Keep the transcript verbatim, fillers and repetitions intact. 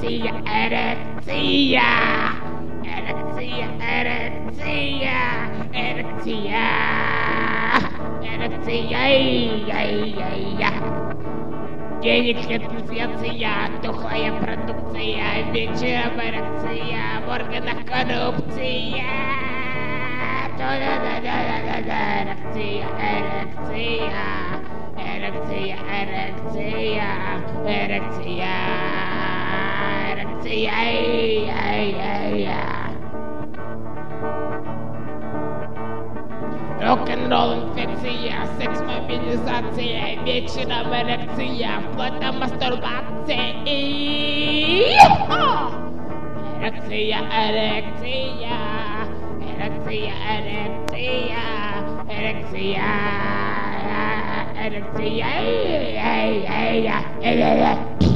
эрекция, эрекция, эрекция, эрекция, эрекция, эрекция, ай-яй-яй-я. Денег нет, инфляция, тухлая продукция, вечером эрекция, в органах коррупция. Эрекция, эрекция, эрекция, эрекция, эрекция, эрекция, ай-яй-яй-я. Рок-н-ролл, инфекция, секс-мобилизация, вечером эрекция, вплоть до мастурбации. Эрекция, эрекция, эрекция, эрекция, эрекция, эрекция, ай-яй-яй-я.